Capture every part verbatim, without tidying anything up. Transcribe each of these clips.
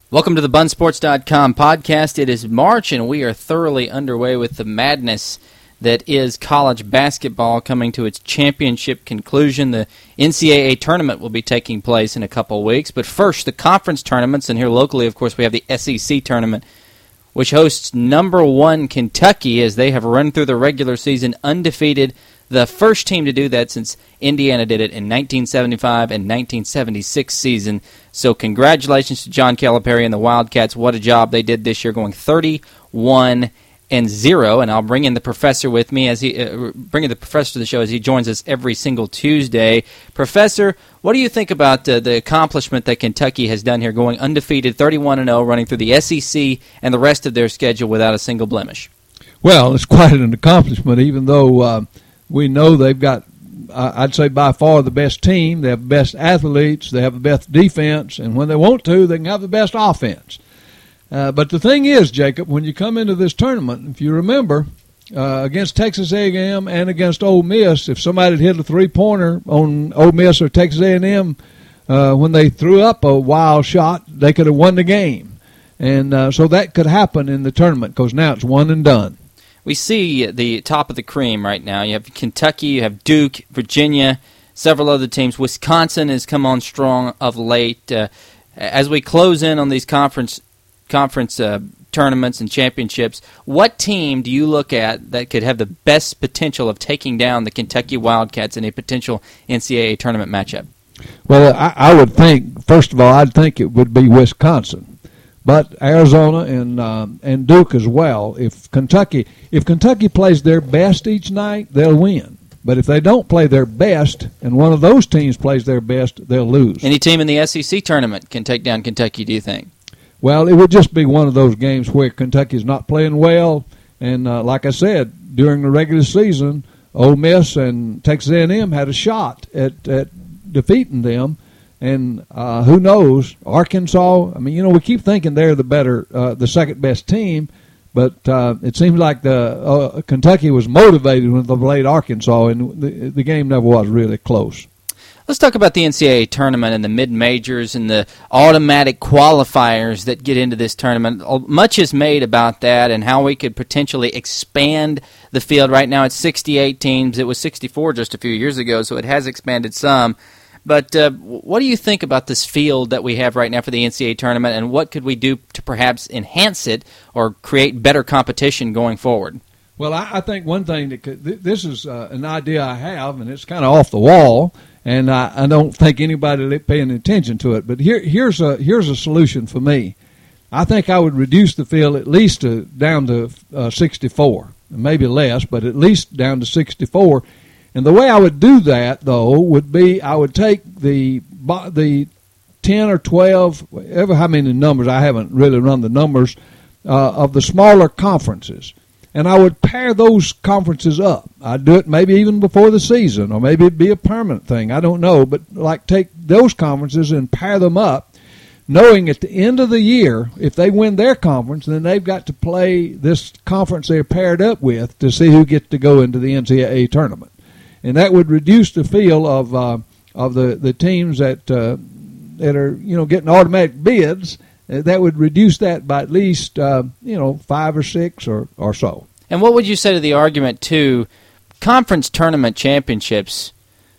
Welcome to the Bun Sports dot com podcast. It is March, and we are thoroughly underway with the madness that is college basketball coming to its championship conclusion. The N C double A tournament will be taking place in a couple of weeks. But first, the conference tournaments, and here locally, of course, we have the S E C tournament, which hosts number one Kentucky as they have run through the regular season undefeated. The first team to do that since Indiana did it in nineteen seventy-five and nineteen seventy-six season. So congratulations to John Calipari and the Wildcats. What a job they did this year, going thirty-one and zero. And I'll bring in the professor with me as he uh, bring in the professor to the show as he joins us every single Tuesday. Professor, what do you think about uh, the accomplishment that Kentucky has done here, going undefeated, thirty-one and oh, running through the S E C and the rest of their schedule without a single blemish? Well, it's quite an accomplishment, even though uh, we know they've got, uh, I'd say, by far the best team. They have the best athletes. They have the best defense. And when they want to, they can have the best offense. Uh, but the thing is, Jacob, when you come into this tournament, if you remember, uh, against Texas A and M and against Ole Miss, if somebody had hit a three-pointer on Ole Miss or Texas A and M uh, when they threw up a wild shot, they could have won the game. And uh, so that could happen in the tournament because now it's one and done. We see the top of the cream right now. You have Kentucky, you have Duke, Virginia, several other teams. Wisconsin has come on strong of late. Uh, as we close in on these conference conference uh, tournaments and championships, what team do you look at that could have the best potential of taking down the Kentucky Wildcats in a potential N C double A tournament matchup? Well, I, I would think, first of all, I'd think it would be Wisconsin. But Arizona and um, and Duke as well. If Kentucky if Kentucky plays their best each night, they'll win. But if they don't play their best, and one of those teams plays their best, they'll lose. Any team in the S E C tournament can take down Kentucky, do you think? Well, it would just be one of those games where Kentucky's not playing well. And uh, like I said, during the regular season, Ole Miss and Texas A and M had a shot at, at defeating them. And uh, who knows, Arkansas, I mean, you know, we keep thinking they're the better, uh, the second best team, but uh, it seems like the uh, Kentucky was motivated when they played Arkansas, and the, the game never was really close. Let's talk about the N C double A tournament and the mid-majors and the automatic qualifiers that get into this tournament. Much is made about that and how we could potentially expand the field. Right now it's sixty-eight teams. It was sixty-four just a few years ago, so it has expanded some. But uh, what do you think about this field that we have right now for the N C double A tournament, and what could we do to perhaps enhance it or create better competition going forward? Well, I, I think one thing that could, th- this is uh, an idea I have, and it's kind of off the wall, and I, I don't think anybody is paying attention to it. But here, here's a here's a solution for me. I think I would reduce the field at least to, down to uh, sixty-four, maybe less, but at least down to sixty-four. And the way I would do that, though, would be I would take the the ten or twelve, ever how many numbers, I haven't really run the numbers, uh, of the smaller conferences, and I would pair those conferences up. I'd do it maybe even before the season, or maybe it'd be a permanent thing. I don't know, but like take those conferences and pair them up, knowing at the end of the year, if they win their conference, then they've got to play this conference they're paired up with to see who gets to go into the N C double A tournament. And that would reduce the field of uh, of the, the teams that uh, that are you know getting automatic bids. Uh, that would reduce that by at least uh, you know five or six or, or so. And what would you say to the argument to conference tournament championships?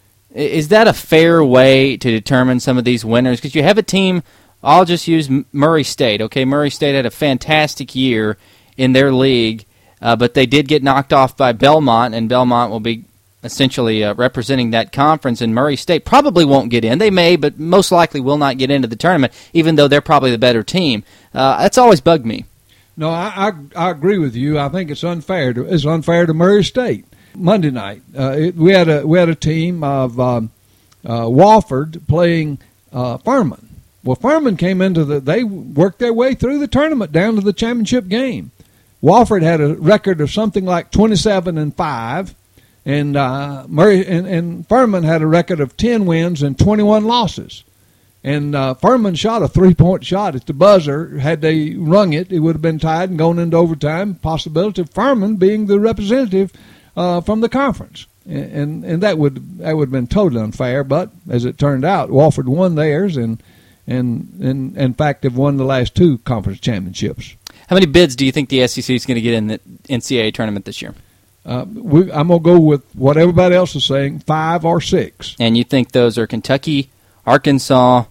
Is that a fair way to determine some of these winners? Because you have a team. I'll just use Murray State. Okay, Murray State had a fantastic year in their league, uh, but they did get knocked off by Belmont, and Belmont will be essentially uh, representing that conference, and Murray State probably won't get in. They may, but most likely will not get into the tournament, even though they're probably the better team. Uh, that's always bugged me. No, I, I I agree with you. I think it's unfair to it's unfair to Murray State. Monday night, uh, it, we had a we had a team of um, uh, Wofford playing uh, Furman. Well, Furman came into the they worked their way through the tournament down to the championship game. Wofford had a record of something like twenty-seven and five. And uh, Murray and, and Furman had a record of ten wins and twenty-one losses. And uh, Furman shot a three-point shot at the buzzer. Had they rung it, it would have been tied and gone into overtime. Possibility of Furman being the representative uh, from the conference, and, and and that would that would have been totally unfair. But as it turned out, Wofford won theirs, and and, and in fact have won the last two conference championships. How many bids do you think the S E C is going to get in the N C double A tournament this year? Uh, we, I'm going to go with what everybody else is saying, five or six. And you think those are Kentucky, Arkansas?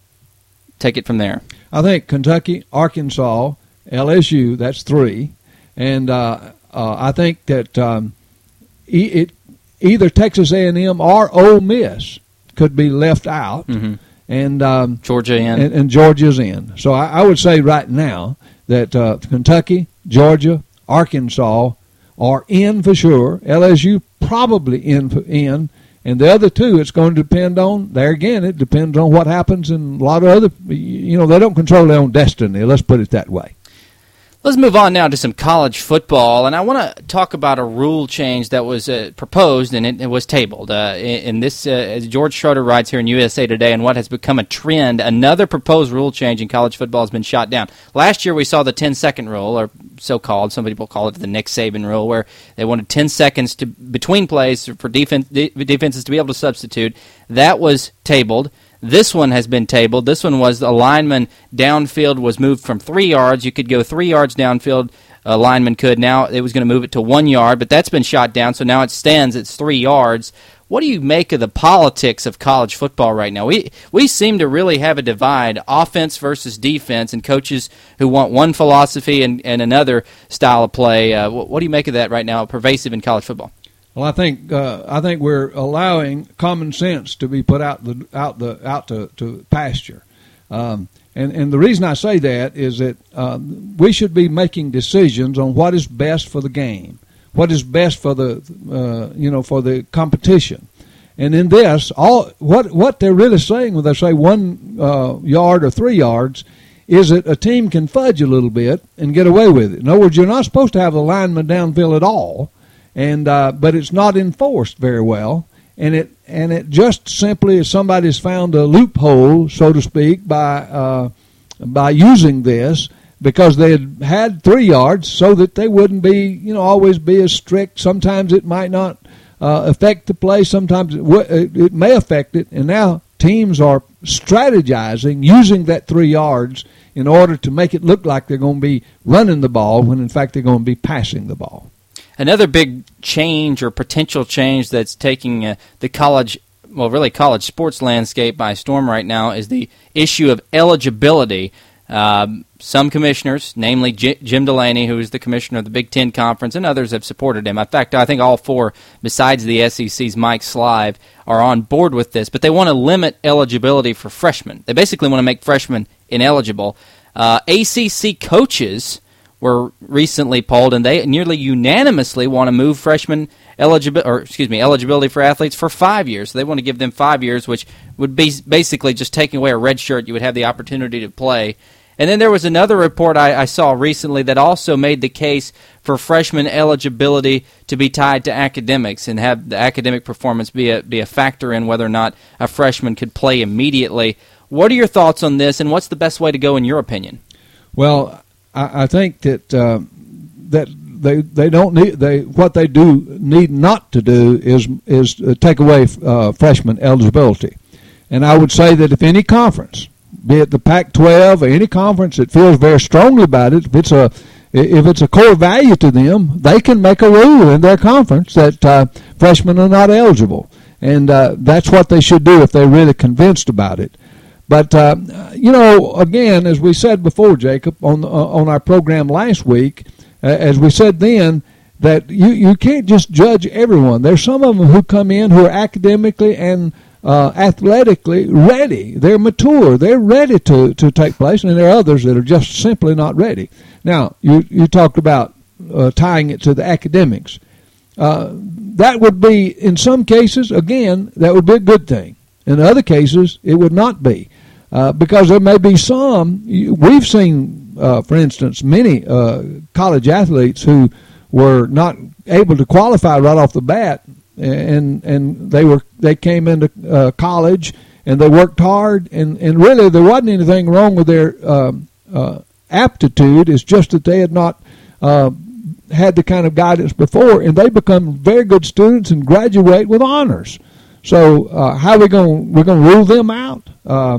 Take it from there. I think Kentucky, Arkansas, L S U, that's three. And uh, uh, I think that um, e- it, either Texas A and M or Ole Miss could be left out. Mm-hmm. And um, Georgia in. And, and Georgia's in. So I, I would say right now that uh, Kentucky, Georgia, Arkansas are in for sure. L S U probably in, in. And the other two, it's going to depend on, there again, it depends on what happens in a lot of other, you know, they don't control their own destiny. Let's put it that way. Let's move on now to some college football, and I want to talk about a rule change that was uh, proposed and it, it was tabled. Uh, in this, uh, as George Schroeder writes here in U S A Today, and what has become a trend, another proposed rule change in college football has been shot down. Last year we saw the ten-second rule, or so-called, some people call it the Nick Saban rule, where they wanted ten seconds to between plays for defense, defenses to be able to substitute. That was tabled. This one has been tabled. This one was the lineman downfield was moved from three yards. You could go three yards downfield. A lineman could. Now it was going to move it to one yard, but that's been shot down, so now it stands. It's three yards. What do you make of the politics of college football right now? We we seem to really have a divide, offense versus defense, and coaches who want one philosophy and, and another style of play. Uh, what, what do you make of that right now, pervasive in college football? Well, I think uh, I think we're allowing common sense to be put out the out the out to, to pasture, um, and and the reason I say that is that uh, we should be making decisions on what is best for the game, what is best for the uh, you know for the competition, and in this, all what what they're really saying when they say one uh, yard or three yards is that a team can fudge a little bit and get away with it. In other words, you're not supposed to have the lineman downfield at all. And uh, but it's not enforced very well, and it and it just simply is somebody's found a loophole, so to speak, by uh, by using this because they had had three yards, so that they wouldn't be you know always be as strict. Sometimes it might not uh, affect the play. Sometimes it, w- it may affect it, and now teams are strategizing using that three yards in order to make it look like they're going to be running the ball when in fact they're going to be passing the ball. Another big change or potential change that's taking uh, the college, well, really college sports landscape by storm right now is the issue of eligibility. Um, some commissioners, namely J- Jim Delaney, who is the commissioner of the Big Ten Conference, and others have supported him. In fact, I think all four, besides the S E C's Mike Slive, are on board with this. But they want to limit eligibility for freshmen. They basically want to make freshmen ineligible. Uh, A C C coaches were recently polled, and they nearly unanimously want to move freshman eligibility, or excuse me, eligibility for athletes for five years. So they want to give them five years, which would be basically just taking away a red shirt. You would have the opportunity to play. And then there was another report I, I saw recently that also made the case for freshman eligibility to be tied to academics and have the academic performance be a be a factor in whether or not a freshman could play immediately. What are your thoughts on this, and what's the best way to go in your opinion? Well, I think that uh, that they they don't need they what they do need not to do is is take away uh, freshman eligibility, and I would say that if any conference, be it the Pac twelve or any conference that feels very strongly about it, if it's a if it's a core value to them, they can make a rule in their conference that uh, freshmen are not eligible, and uh, that's what they should do if they're really convinced about it. But, uh, you know, again, as we said before, Jacob, on uh, on our program last week, uh, as we said then, that you, you can't just judge everyone. There's some of them who come in who are academically and uh, athletically ready. They're mature. They're ready to, to take place, and there are others that are just simply not ready. Now, you, you talked about uh, tying it to the academics. Uh, that would be, in some cases, again, that would be a good thing. In other cases, it would not be. Uh, because there may be some, we've seen, uh, for instance, many uh, college athletes who were not able to qualify right off the bat, and and they were they came into uh, college and they worked hard, and, and really there wasn't anything wrong with their um, uh, aptitude. It's just that they had not uh, had the kind of guidance before, and they become very good students and graduate with honors. So uh, how are we going? We're going to rule them out. Uh,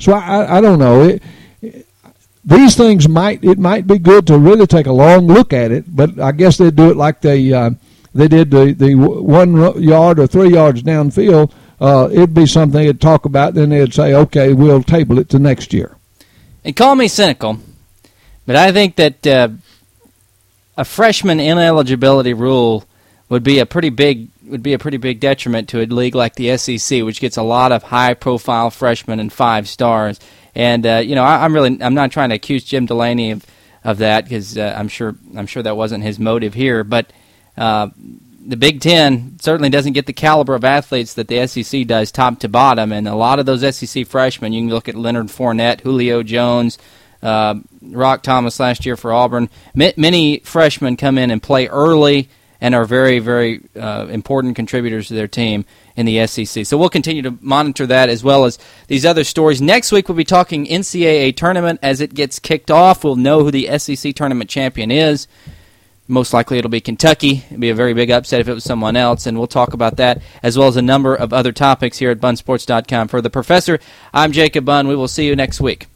So I, I don't know. It, it, these things might it might be good to really take a long look at it, but I guess they'd do it like they uh, they did the the one yard or three yards downfield. Uh, it'd be something they'd talk about, then they'd say, okay, we'll table it to next year. And call me cynical, but I think that uh, a freshman ineligibility rule would be a pretty big would be a pretty big detriment to a league like the S E C, which gets a lot of high-profile freshmen and five stars. And uh, you know, I, I'm really I'm not trying to accuse Jim Delaney of of that, because uh, I'm sure I'm sure that wasn't his motive here. But uh, the Big Ten certainly doesn't get the caliber of athletes that the S E C does, top to bottom. And a lot of those S E C freshmen, you can look at Leonard Fournette, Julio Jones, uh, Rock Thomas last year for Auburn. M- many freshmen come in and play early and are very, very uh, important contributors to their team in the S E C. So we'll continue to monitor that as well as these other stories. Next week we'll be talking N C double A tournament. As it gets kicked off, we'll know who the S E C tournament champion is. Most likely it'll be Kentucky. It'd be a very big upset if it was someone else, and we'll talk about that as well as a number of other topics here at Bun Sports dot com. For the Professor, I'm Jacob Bunn. We will see you next week.